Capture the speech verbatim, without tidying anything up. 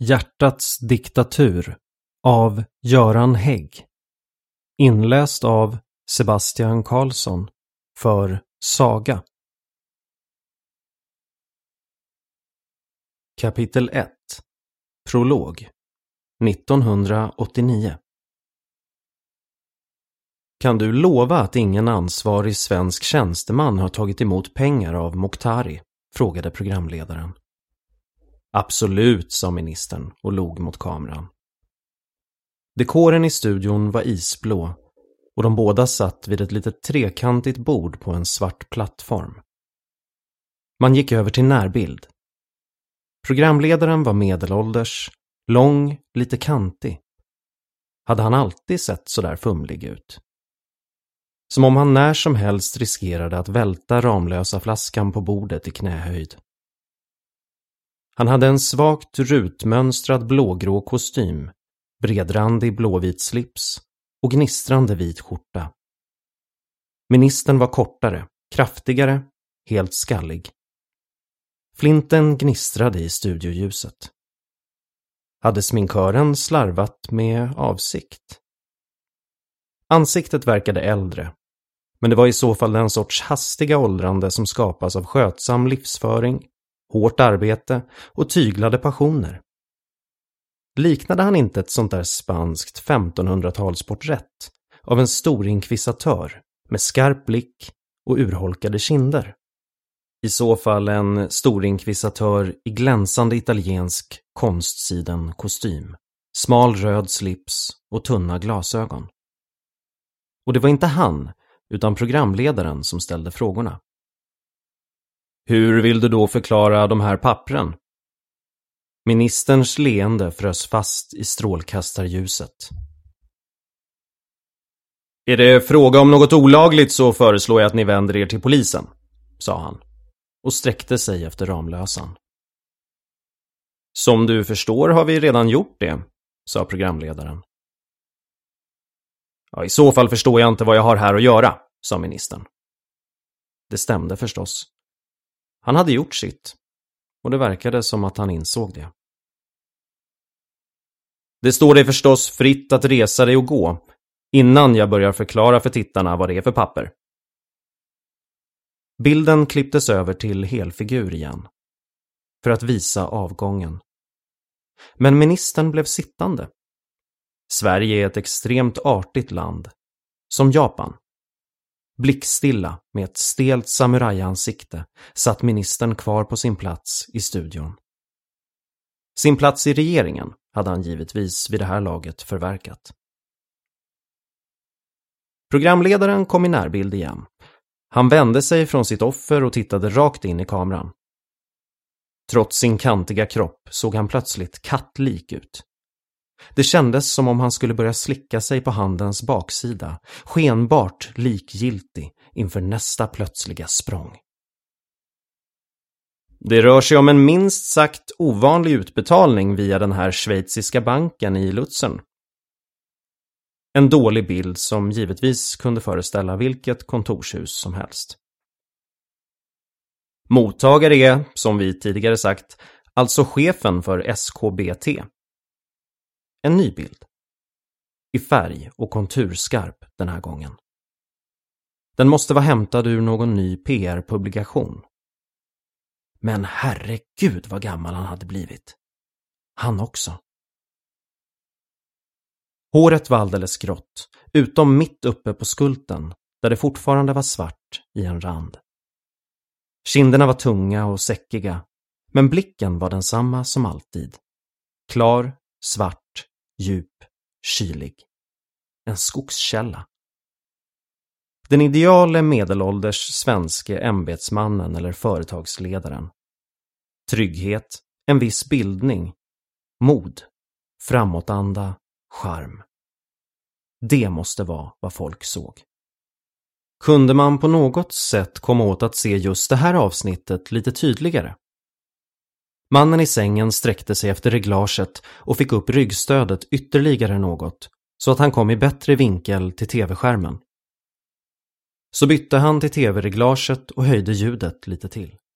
Hjärtats diktatur av Göran Hägg. Inläst av Sebastian Karlsson för Saga. Kapitel ett. Prolog. nittonhundraåttionio. Kan du lova att ingen ansvarig svensk tjänsteman har tagit emot pengar av Mokhtari? Frågade programledaren. Absolut, sa ministern och log mot kameran. Dekoren i studion var isblå och de båda satt vid ett litet trekantigt bord på en svart plattform. Man gick över till närbild. Programledaren var medelålders, lång, lite kantig. Hade han alltid sett så där fumlig ut? Som om han när som helst riskerade att välta Ramlösa flaskan på bordet i knähöjd. Han hade en svagt rutmönstrad blågrå kostym, bredrandig blåvit slips och gnistrande vit skjorta. Ministern var kortare, kraftigare, helt skallig. Flinten gnistrade i studioljuset. Hade sminkören slarvat med avsikt? Ansiktet verkade äldre, men det var i så fall den sorts hastiga åldrande som skapas av skötsam livsföring, hårt arbete och tyglade passioner. Liknade han inte ett sånt där spanskt femtonhundratalsporträtt av en stor inkvisatör med skarp blick och urholkade kinder? I så fall en stor inkvisatör i glänsande italiensk konstsiden kostym, smal röd slips och tunna glasögon. Och det var inte han, utan programledaren som ställde frågorna. Hur vill du då förklara de här pappren? Ministerns leende frös fast i strålkastarljuset. Är det fråga om något olagligt så föreslår jag att ni vänder er till polisen, sa han och sträckte sig efter Ramlösan. Som du förstår har vi redan gjort det, sa programledaren. Ja, i så fall förstår jag inte vad jag har här att göra, sa ministern. Det stämde förstås. Han hade gjort sitt, och det verkade som att han insåg det. Det står dig förstås fritt att resa dig och gå, innan jag börjar förklara för tittarna vad det är för papper. Bilden klipptes över till helfigur igen, för att visa avgången. Men ministern blev sittande. Sverige är ett extremt artigt land, som Japan. Blickstilla med ett stelt samurajansikte satt ministern kvar på sin plats i studion. Sin plats i regeringen hade han givetvis vid det här laget förverkat. Programledaren kom i närbild igen. Han vände sig från sitt offer och tittade rakt in i kameran. Trots sin kantiga kropp såg han plötsligt kattlik ut. Det kändes som om han skulle börja slicka sig på handens baksida, skenbart likgiltig inför nästa plötsliga språng. Det rör sig om en minst sagt ovanlig utbetalning via den här schweiziska banken i Luzern. En dålig bild som givetvis kunde föreställa vilket kontorshus som helst. Mottagare är, som vi tidigare sagt, alltså chefen för S K B T. En ny bild. I färg och konturskarp den här gången. Den måste vara hämtad ur någon ny P R-publikation. Men herregud vad gammal han hade blivit. Han också. Håret var alldeles grått, utom mitt uppe på skulten, där det fortfarande var svart i en rand. Kinderna var tunga och säckiga, men blicken var densamma som alltid. Klar, svart, djup, kylig. En skogskälla. Den ideale medelålders svenske ämbetsmannen eller företagsledaren. Trygghet, en viss bildning, mod, framåtanda, charm. Det måste vara vad folk såg. Kunde man på något sätt komma åt att se just det här avsnittet lite tydligare? Mannen i sängen sträckte sig efter reglaget och fick upp ryggstödet ytterligare något så att han kom i bättre vinkel till tv-skärmen. Så bytte han till tv-reglaget och höjde ljudet lite till.